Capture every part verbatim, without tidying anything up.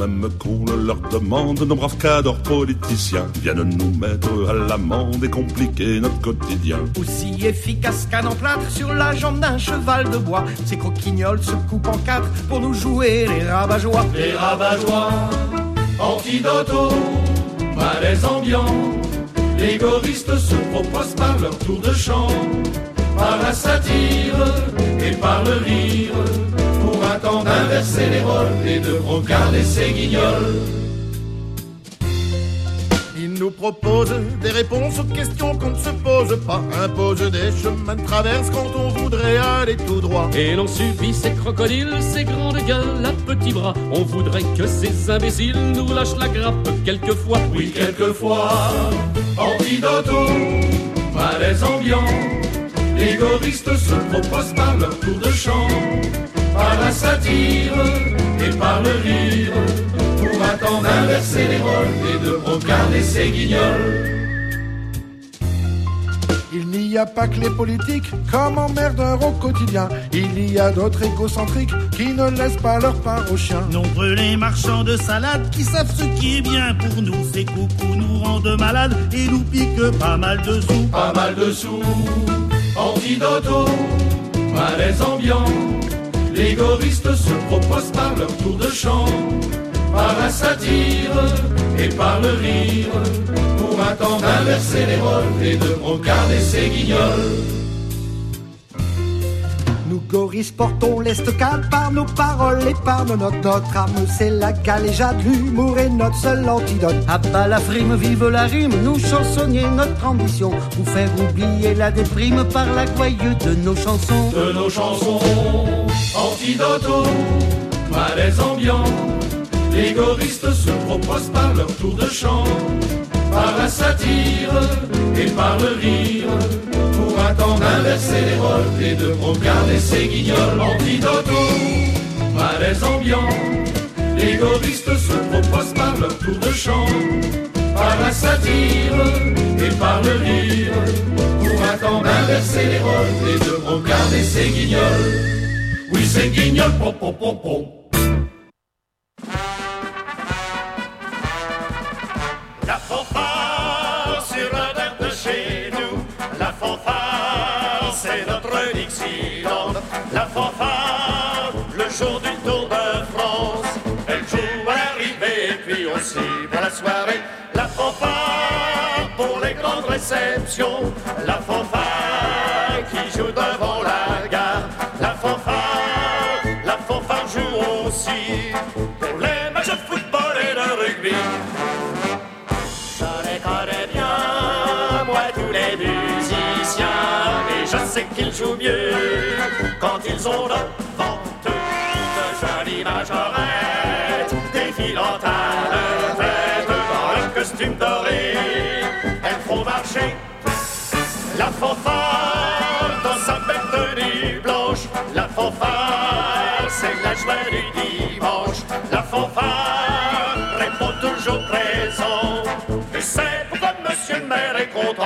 même qu'on le leur demande, nos braves cadors politiciens viennent nous mettre à l'amende et compliquer notre quotidien. Aussi efficace qu'un emplâtre sur la jambe d'un cheval de bois, ces coquignols se coupent en quatre pour nous jouer les rabat-joie. Les rabat-joie, antidoto, malaise ambiant. Les goristes se proposent par leur tour de chant, par la satire et par le rire, pour un temps d'inverser les rôles et de brocarder ces guignols. Ils nous proposent des réponses aux questions qu'on ne se pose pas, imposent des chemins de traverse quand on voudrait aller tout droit. Et l'on subit ces crocodiles, ces grandes gueules à petits bras. On voudrait que ces imbéciles nous lâchent la grappe quelquefois. Oui, quelquefois, antidoto, malaise ambiant. Les goristes se proposent par leur tour de chant, par la satire et par le rire, pour un temps d'inverser les rôles et de brocarder ces guignols. Il n'y a pas que les politiques comme emmerdeurs au quotidien. Il y a d'autres égocentriques qui ne laissent pas leur part aux chiens. Nombreux les marchands de salade qui savent ce qui est bien pour nous. Ces coucous nous rendent malades et nous piquent pas mal de sous. Pas mal de sous, antidoto, malaise ambiant. Les goristes se proposent par leur tour de chant, par la satire et par le rire, pour un temps d'inverser les rôles et de brocarder ces guignols. Nous goristes portons l'estocade par nos paroles et par nos notes. Notre âme c'est la galéjade, l'humour est notre seul antidote. À bas la frime, vive la rime, nous chansonniers notre ambition, vous faire oublier la déprime par la gouaille de nos chansons. De nos chansons, antidoto, malaise ambiant. Les goristes se proposent par leur tour de chant, par la satire et par le rire, pour un temps d'inverser les rôles et de brocarder ces guignols. Antidoto, malaise ambiant. Les goristes se proposent par leur tour de chant, par la satire et par le rire, pour un temps d'inverser les rôles et de brocarder ces guignols. Oui, ces guignols, pom pom pom pom. La fanfare sur le terre de chez nous, la fanfare c'est notre Dixieland. La fanfare, le jour du Tour de France, elle joue à l'arrivée et puis aussi pour la soirée. La fanfare pour les grandes réceptions, la fanfare qui joue devant la gare. La fanfare, la fanfare joue aussi pour les matchs de football et de rugby. Je les connais bien, moi tous les musiciens, et je sais qu'ils jouent mieux quand ils ont devant eux de jolies majorettes défilant à leur tête dans leur costume doré. Elles font marcher la fanfare dans sa belle tenue blanche. La fanfare, c'est la joie du dimanche. La fanfare répond toujours présent, et c'est pourquoi monsieur le maire est content.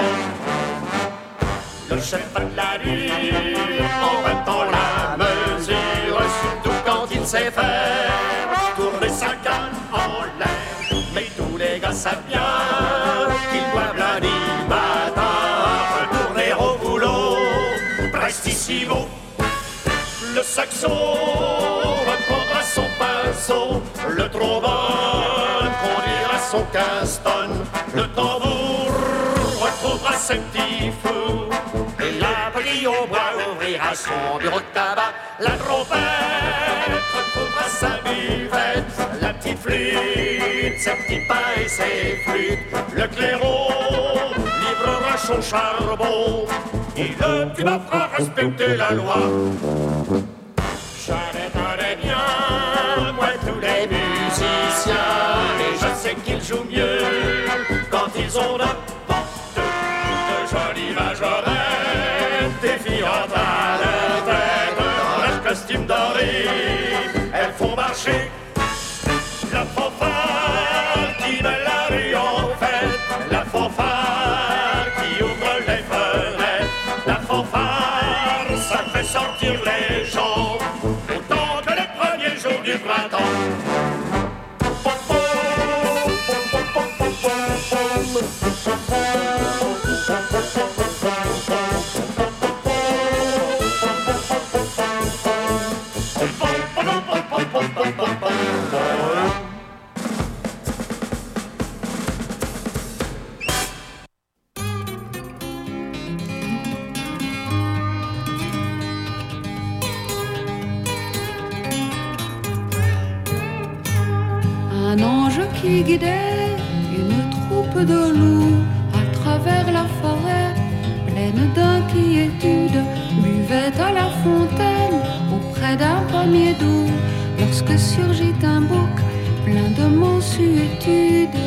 Le chef a de la nuit en battant la mesure, surtout quand il sait faire tourner sa canne en l'air. Mais tous les gars savent bien qu'ils doivent lundi matin retourner au boulot prestissimo. Le saxon reprendra son pinceau, le trombone conduira son quinze tonnes, le tambour retrouvera ses petits fous, et la brille au bois ouvrira son bureau de tabac. La trompette retrouvera sa buvette, la petite flûte, ses petits pains et ses flûtes, le clairon livrera son charbon, et le tuba fera respecter la loi. Je les connais bien, moi tous les musiciens, et je sais qu'ils jouent mieux quand ils ont devant eux de jolies majorettes défiant à leur tête dans leur costume doré. Elles font marcher la fanfare qui met la rue en fête, la fanfare qui ouvre les fenêtres, la fanfare ça fait sortir les gens autant que les premiers jours du printemps. un ange qui guidait une troupe de loups à travers la forêt, pleine d'inquiétude, buvait à la fontaine auprès d'un pommier doux, lorsque surgit un bouc plein de mansuétude.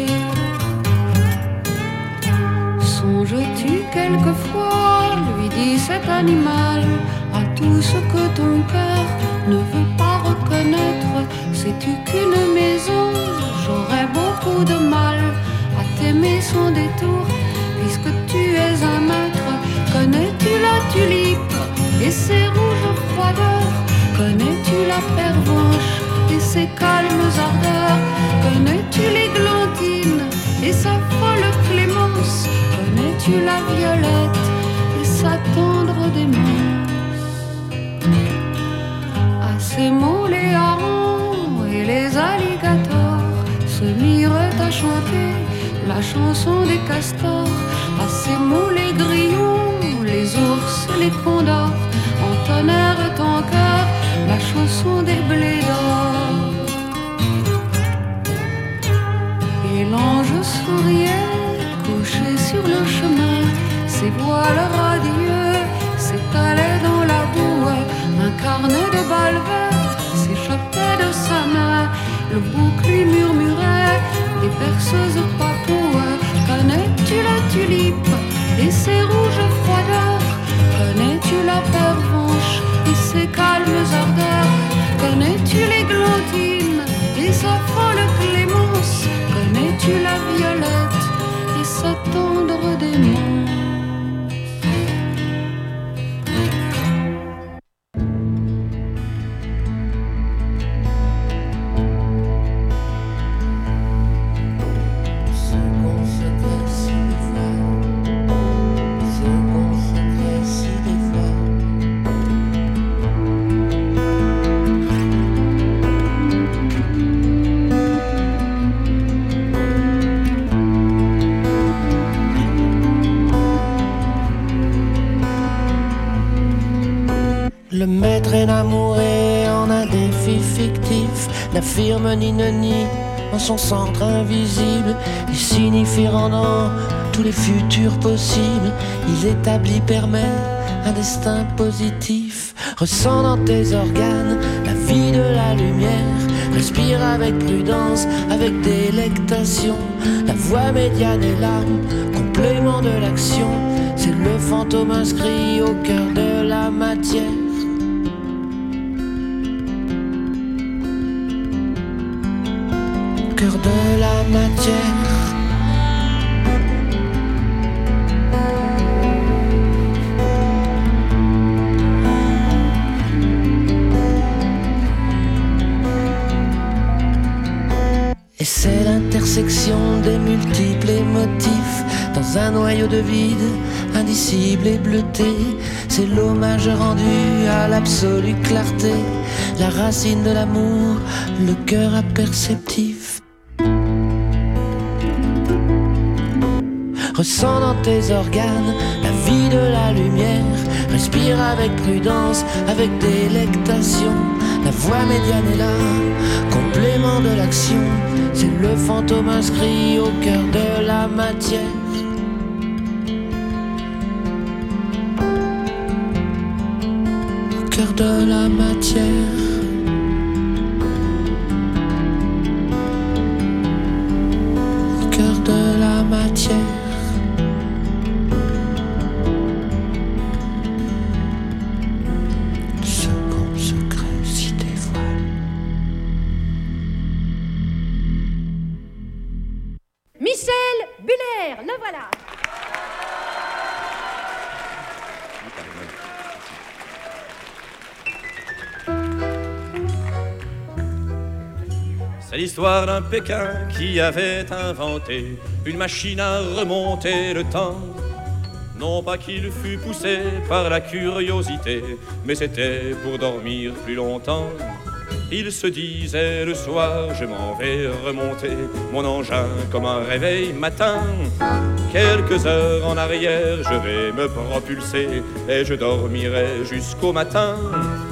Songes-tu quelquefois, lui dit cet animal, à tout ce que ton cœur ne veut pas reconnaître? Sais-tu qu'une maison, j'aurais beaucoup de mal à t'aimer sans détour, puisque tu es un maître? Connais-tu la tulipe et ses rouges froideurs? Connais-tu la pervenche et ses calmes ardeurs? Connais-tu l'églantine et sa folle clémence? Connais-tu la violette et sa tendre démence? À ces mots, les harengs et les alligators se mirent à chanter la chanson des castors. À ces mots, les grillons, les ours, les condors entonnèrent en chœur la chanson des blés d'or. Et l'ange souriait, couché sur le chemin, ses voiles radieux s'étalaient dans la boue. Un carnet de balles vertes s'échappait de sa main, le bouc lui murmurait des berceuses papoues. Connais-tu la tulipe et ses rouges froideurs? Connais-tu la pervenche et ses calmes ardeurs? Connais-tu l'églantine et sa folle clémence? Connais-tu la violette et sa tendre démence? Le maître énamouré en un défi fictif n'affirme ni ne nie en son centre invisible. Il signifie rendant tous les futurs possibles. Il établit, permet un destin positif. Ressens dans tes organes la vie de la lumière. Respire avec prudence, avec délectation. La voix médiane est l'âme, complément de l'action. C'est le fantôme inscrit au cœur de la matière. Cœur de la matière. Et c'est l'intersection des multiples émotifs dans un noyau de vide, indicible et bleuté. C'est l'hommage rendu à l'absolue clarté, la racine de l'amour, le cœur imperceptif. Ressens dans tes organes la vie de la lumière. Respire avec prudence, avec délectation. La voix médiane est là, complément de l'action. C'est le fantôme inscrit au cœur de la matière. Au cœur de la matière. Au cœur de la matière. C'est l'histoire d'un Pékin qui avait inventé une machine à remonter le temps. Non pas qu'il fût poussé par la curiosité, mais c'était pour dormir plus longtemps. Il se disait le soir, je m'en vais remonter mon engin comme un réveil matin. Quelques heures en arrière, je vais me propulser et je dormirai jusqu'au matin.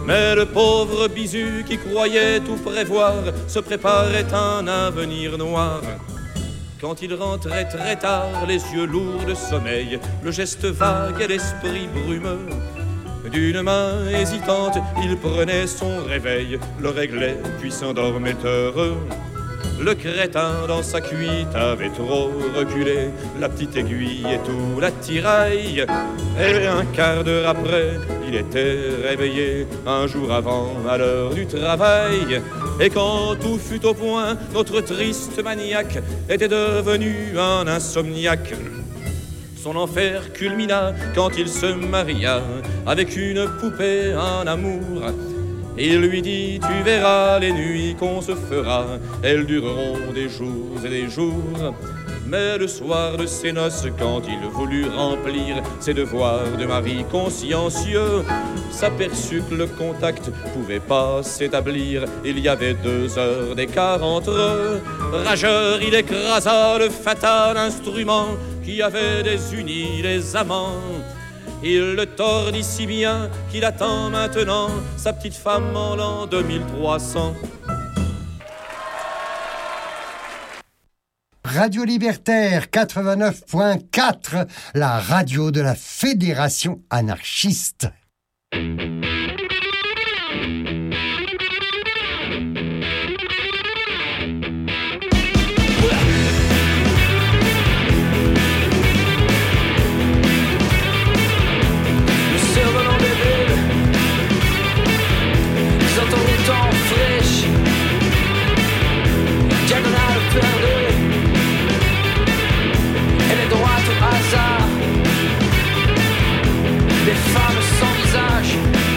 Mais le pauvre Bisu qui croyait tout prévoir se préparait un avenir noir. Quand il rentrait très tard, les yeux lourds de sommeil, le geste vague et l'esprit brumeux, d'une main hésitante, il prenait son réveil, le réglait puis s'endormait heureux. Le crétin dans sa cuite avait trop reculé, la petite aiguille et tout l'attirail. Et un quart d'heure après, il était réveillé, un jour avant, à l'heure du travail. Et quand tout fut au point, notre triste maniaque était devenu un insomniaque. Son enfer culmina quand il se maria avec une poupée en amour. Il lui dit, tu verras les nuits qu'on se fera, elles dureront des jours et des jours. Mais le soir de ses noces, quand il voulut remplir ses devoirs de mari consciencieux, s'aperçut que le contact pouvait pas s'établir. Il y avait deux heures d'écart entre eux. Rageur, il écrasa le fatal instrument qui avait désuni les amants. Il le tordit si bien qu'il attend maintenant sa petite femme en l'an deux mille trois cents. Radio Libertaire quatre-vingt-neuf point quatre, la radio de la Fédération anarchiste. Des femmes sans visage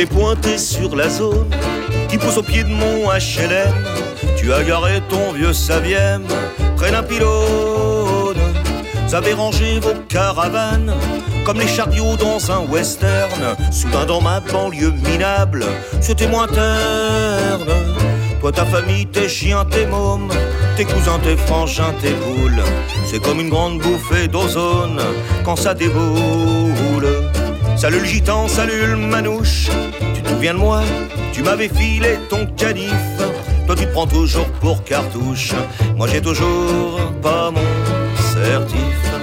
est pointé sur la zone qui pousse au pied de mon H L M. Tu as garé ton vieux Saviem près d'un pylône. Vous avez rangé vos caravanes comme les chariots dans un western. Soudain dans ma banlieue minable, c'était moins terne. Toi, ta famille, tes chiens, tes mômes, tes cousins, tes frangins, tes poules, c'est comme une grande bouffée d'ozone quand ça déboule. Salut le gitan, salut le manouche, tu te souviens de moi? Tu m'avais filé ton canif. Toi tu te prends toujours pour cartouche, moi j'ai toujours pas mon certif.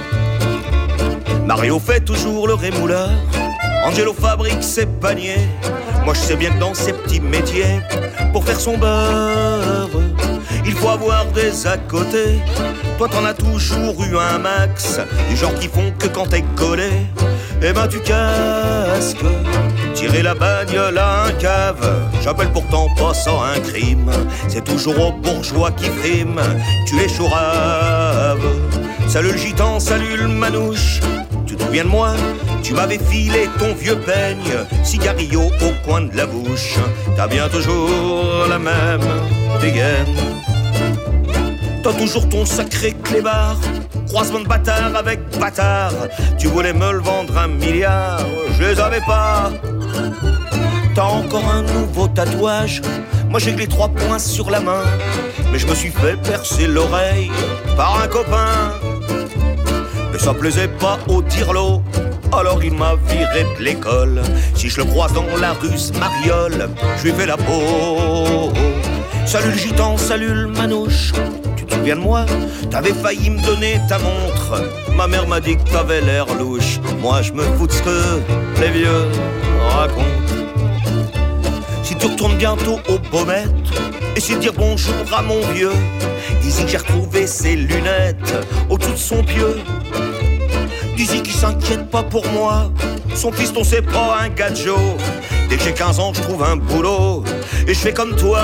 Mario fait toujours le rémouleur, Angelo fabrique ses paniers. Moi je sais bien que dans ces petits métiers, pour faire son beurre, il faut avoir des à côté. Toi t'en as toujours eu un max, des gens qui font que quand t'es collé, eh ben tu casques. Tirer la bagnole à un cave, j'appelle pourtant pas ça un crime. C'est toujours aux bourgeois qui friment, tu les chouraves. Salut le gitan, salut le manouche, tu te souviens de moi? Tu m'avais filé ton vieux peigne, cigarillo au coin de la bouche. T'as bien toujours la même dégaine. T'as toujours ton sacré clébard, croisement de bâtard avec bâtard. Tu voulais me le vendre un milliard, je les avais pas. T'as encore un nouveau tatouage, moi j'ai que les trois points sur la main. Mais je me suis fait percer l'oreille par un copain. Mais ça plaisait pas au tirelot, alors il m'a viré de l'école. Si je le croise dans la rue Mariole, je lui fais la peau. Salut le gitan, salut le manouche, tu te souviens de moi? T'avais failli me donner ta montre, ma mère m'a dit que t'avais l'air louche. Moi je me fous de ce que les vieux racontent. Si tu retournes bientôt au Baumette, essaie de dire bonjour à mon vieux. Dis-y que j'ai retrouvé ses lunettes au-dessous de son pieu. Dis-y qu'il s'inquiète pas pour moi, son fiston c'est pas un gadjo. Dès que j'ai quinze ans je trouve un boulot et je fais comme toi.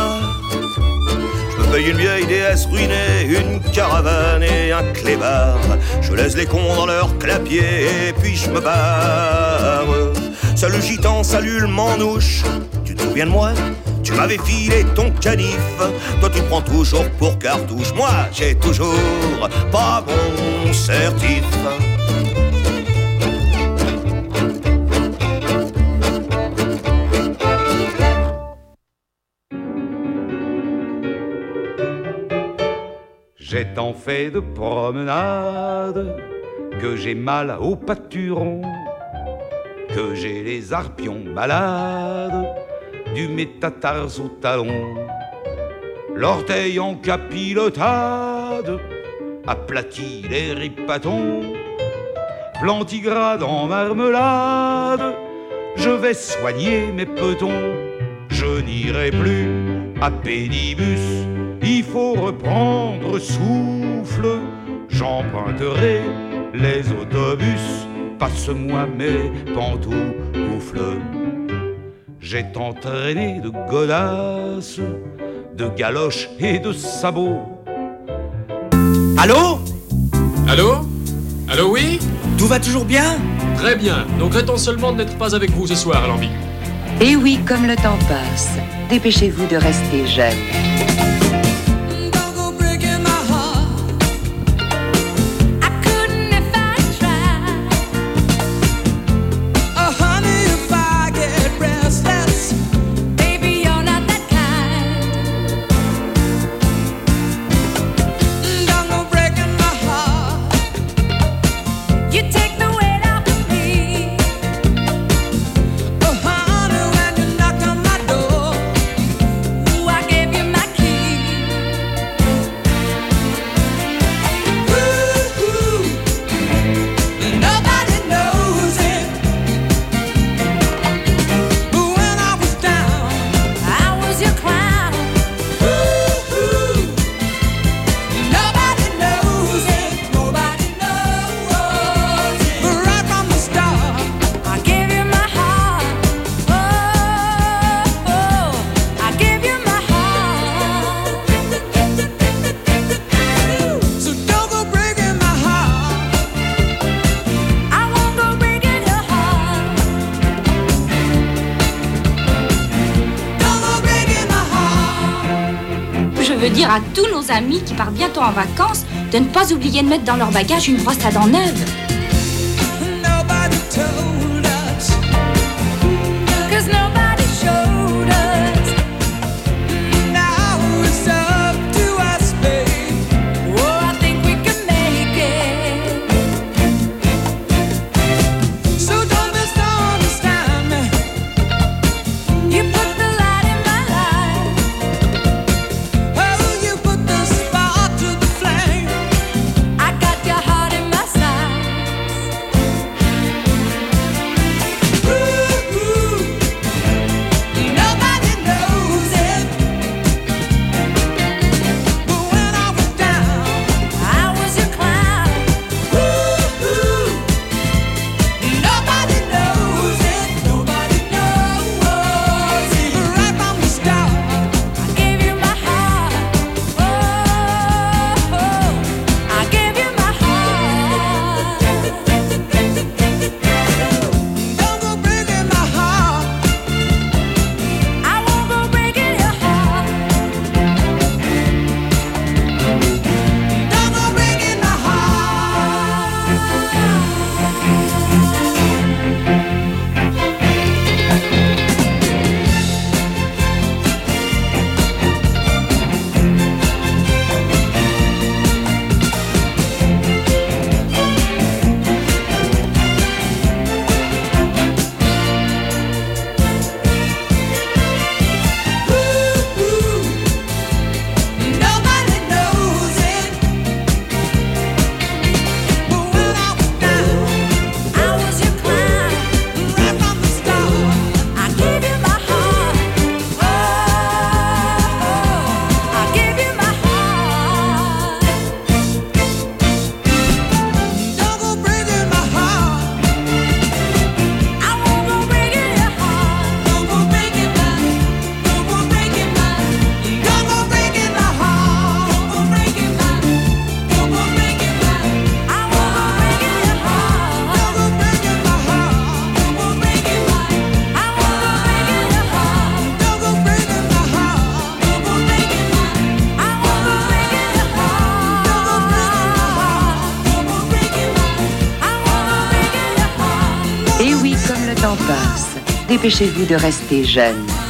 Je me paye une vieille déesse ruinée, une caravane et un clébard. Je laisse les cons dans leur clapier et puis je me barre. Salut gitan, salut le manouche, tu te souviens de moi? Tu m'avais filé ton canif. Toi tu prends toujours pour cartouche, moi j'ai toujours pas mon certif. J'ai tant fait de promenades que j'ai mal au pâturon, que j'ai les arpions malades du métatars au talon, l'orteil en capilotade, aplati les ripatons, plantigrade en marmelade, je vais soigner mes petons, je n'irai plus à pédibus, il faut reprendre souffle, j'emprunterai les autobus, passe-moi mes pantoufles. J'ai tant traîné de godasses, de galoches et de sabots. Allô? Allô? Allô, oui? Tout va toujours bien? Très bien, nous regrettons seulement de n'être pas avec vous ce soir, l'ambigu. Et oui, comme le temps passe, dépêchez-vous de rester jeune. When you knocked on my door, ooh, I gave you my key. veux dire à tous nos amis qui partent bientôt en vacances de ne pas oublier de mettre dans leur bagage une brosse à dents neuve. Dépêchez-vous de rester jeune.